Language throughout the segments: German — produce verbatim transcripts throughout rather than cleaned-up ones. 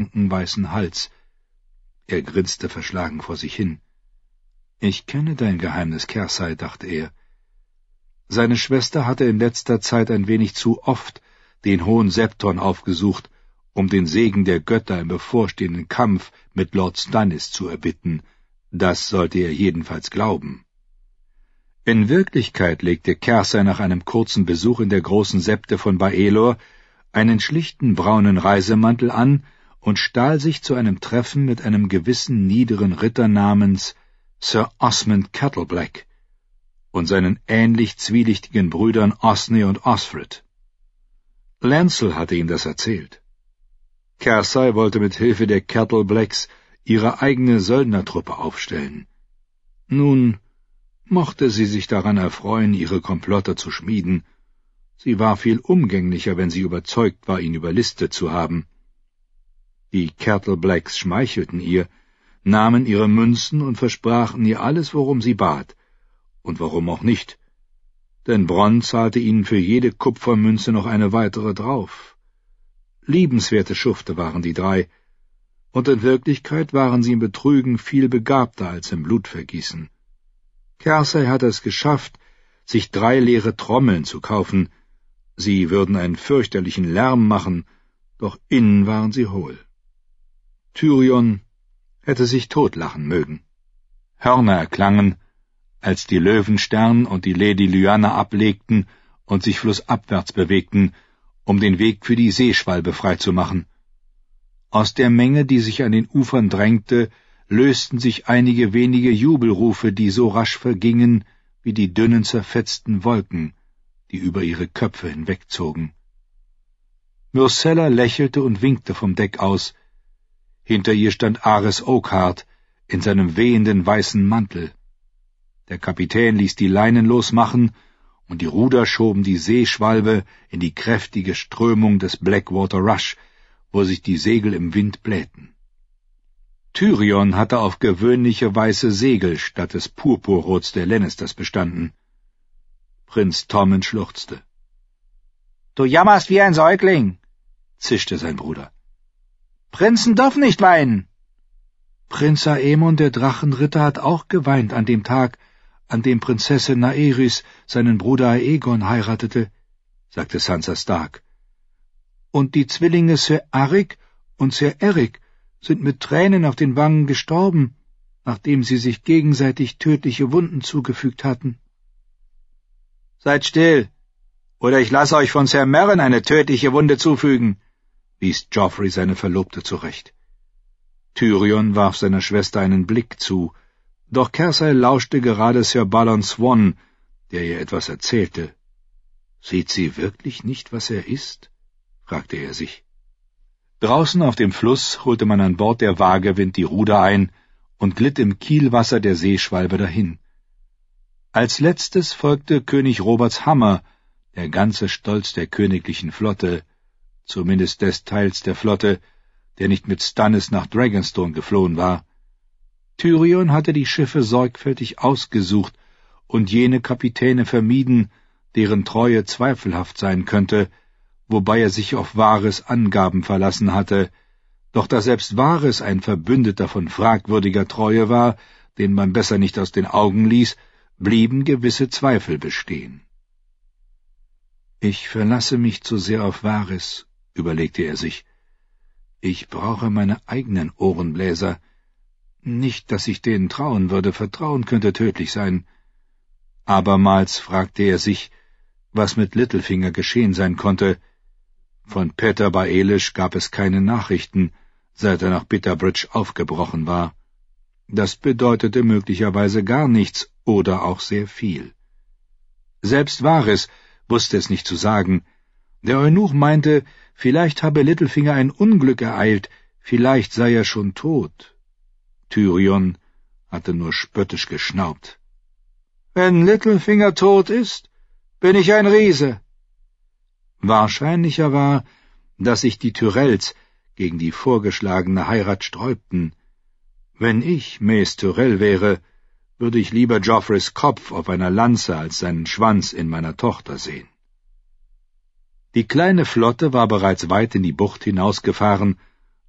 weißen Hals. Er grinste verschlagen vor sich hin. »Ich kenne dein Geheimnis, Cersei«, dachte er. Seine Schwester hatte in letzter Zeit ein wenig zu oft den hohen Septon aufgesucht, um den Segen der Götter im bevorstehenden Kampf mit Lord Stannis zu erbitten. Das sollte er jedenfalls glauben. In Wirklichkeit legte Cersei nach einem kurzen Besuch in der großen Septe von Baelor einen schlichten braunen Reisemantel an und stahl sich zu einem Treffen mit einem gewissen niederen Ritter namens Sir Osmond Kettleblack und seinen ähnlich zwielichtigen Brüdern Osney und Osfrid. Lancel hatte ihm das erzählt. Cersei wollte mit Hilfe der Kettleblacks ihre eigene Söldnertruppe aufstellen. Nun mochte sie sich daran erfreuen, ihre Komplotte zu schmieden. Sie war viel umgänglicher, wenn sie überzeugt war, ihn überlistet zu haben. Die Kettleblacks schmeichelten ihr, nahmen ihre Münzen und versprachen ihr alles, worum sie bat. Und warum auch nicht? Denn Bronn zahlte ihnen für jede Kupfermünze noch eine weitere drauf. Liebenswerte Schufte waren die drei, und in Wirklichkeit waren sie im Betrügen viel begabter als im Blutvergießen. Cersei hatte es geschafft, sich drei leere Trommeln zu kaufen. Sie würden einen fürchterlichen Lärm machen, doch innen waren sie hohl. Tyrion hätte sich totlachen mögen. Hörner erklangen, als die Löwenstern und die Lady Lyanna ablegten und sich flussabwärts bewegten, um den Weg für die Seeschwalbe freizumachen. Aus der Menge, die sich an den Ufern drängte, lösten sich einige wenige Jubelrufe, die so rasch vergingen wie die dünnen zerfetzten Wolken, die über ihre Köpfe hinwegzogen. Myrcella lächelte und winkte vom Deck aus. Hinter ihr stand Ares Oakhart in seinem wehenden weißen Mantel. Der Kapitän ließ die Leinen losmachen, und die Ruder schoben die Seeschwalbe in die kräftige Strömung des Blackwater Rush, wo sich die Segel im Wind blähten. Tyrion hatte auf gewöhnliche weiße Segel statt des Purpurrots der Lannisters bestanden. Prinz Tommen schluchzte. »Du jammerst wie ein Säugling«, zischte sein Bruder. »Prinzen dürfen nicht weinen.« »Prinz Aemon, der Drachenritter, hat auch geweint an dem Tag, an dem Prinzessin Naerys seinen Bruder Aegon heiratete«, sagte Sansa Stark. »Und die Zwillinge Sir Arik und Sir Eric sind mit Tränen auf den Wangen gestorben, nachdem sie sich gegenseitig tödliche Wunden zugefügt hatten.« »Seid still, oder ich lasse euch von Sir Meryn eine tödliche Wunde zufügen«, wies Joffrey seine Verlobte zurecht. Tyrion warf seiner Schwester einen Blick zu, doch Cersei lauschte gerade Sir Balon Swann, der ihr etwas erzählte. »Sieht sie wirklich nicht, was er ist?« fragte er sich. Draußen auf dem Fluss holte man an Bord der Waagewind die Ruder ein und glitt im Kielwasser der Seeschwalbe dahin. Als letztes folgte König Roberts Hammer, der ganze Stolz der königlichen Flotte, zumindest des Teils der Flotte, der nicht mit Stannis nach Dragonstone geflohen war. Tyrion hatte die Schiffe sorgfältig ausgesucht und jene Kapitäne vermieden, deren Treue zweifelhaft sein könnte, wobei er sich auf Varys Angaben verlassen hatte, doch da selbst Varys ein Verbündeter von fragwürdiger Treue war, den man besser nicht aus den Augen ließ, blieben gewisse Zweifel bestehen. »Ich verlasse mich zu sehr auf Varys«, überlegte er sich. »Ich brauche meine eigenen Ohrenbläser. Nicht, dass ich denen trauen würde, Vertrauen könnte tödlich sein.« Abermals fragte er sich, was mit Littlefinger geschehen sein konnte. Von Petyr Baelish gab es keine Nachrichten, seit er nach Bitterbridge aufgebrochen war. Das bedeutete möglicherweise gar nichts oder auch sehr viel. Selbst Varys wusste es nicht zu sagen. Der Eunuch meinte, vielleicht habe Littlefinger ein Unglück ereilt, vielleicht sei er schon tot. Tyrion hatte nur spöttisch geschnaubt. »Wenn Littlefinger tot ist, bin ich ein Riese.« Wahrscheinlicher war, dass sich die Tyrells gegen die vorgeschlagene Heirat sträubten. Wenn ich Mace Tyrell wäre, würde ich lieber Joffreys Kopf auf einer Lanze als seinen Schwanz in meiner Tochter sehen. Die kleine Flotte war bereits weit in die Bucht hinausgefahren,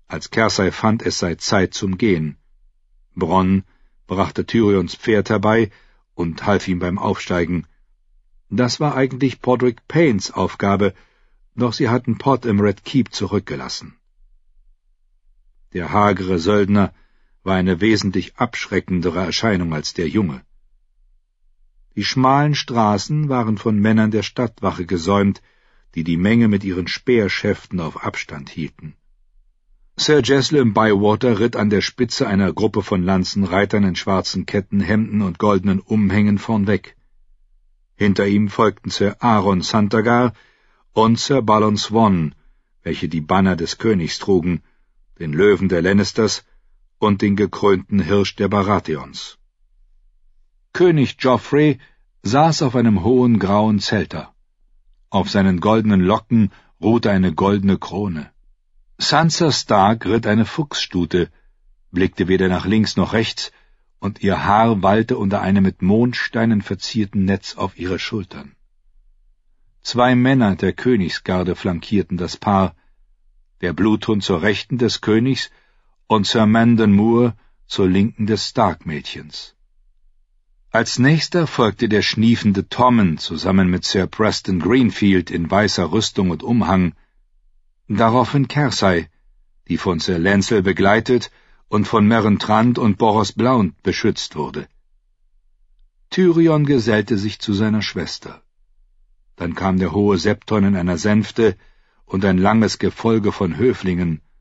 als Cersei fand, es sei Zeit zum Gehen. Bronn brachte Tyrions Pferd herbei und half ihm beim Aufsteigen. Das war eigentlich Podrick Paynes Aufgabe, doch sie hatten Pod im Red Keep zurückgelassen. Der hagere Söldner war eine wesentlich abschreckendere Erscheinung als der Junge. Die schmalen Straßen waren von Männern der Stadtwache gesäumt, die die Menge mit ihren Speerschäften auf Abstand hielten. Sir Jacelyn Bywater ritt an der Spitze einer Gruppe von Lanzenreitern in schwarzen Kettenhemden und goldenen Umhängen vornweg. Hinter ihm folgten Sir Aaron Santagar und Sir Balon Swann, welche die Banner des Königs trugen, den Löwen der Lannisters und den gekrönten Hirsch der Baratheons. König Joffrey saß auf einem hohen grauen Zelter. Auf seinen goldenen Locken ruhte eine goldene Krone. Sansa Stark ritt eine Fuchsstute, blickte weder nach links noch rechts, und ihr Haar wallte unter einem mit Mondsteinen verzierten Netz auf ihre Schultern. Zwei Männer der Königsgarde flankierten das Paar, der Bluthund zur Rechten des Königs und Sir Mandon Moore zur Linken des Stark-Mädchens. Als nächster folgte der schniefende Tommen zusammen mit Sir Preston Greenfield in weißer Rüstung und Umhang, daraufhin Cersei, die von Sir Lancel begleitet und von Meryn Trant und Boros Blount beschützt wurde. Tyrion gesellte sich zu seiner Schwester. Dann kam der hohe Septon in einer Sänfte und ein langes Gefolge von Höflingen,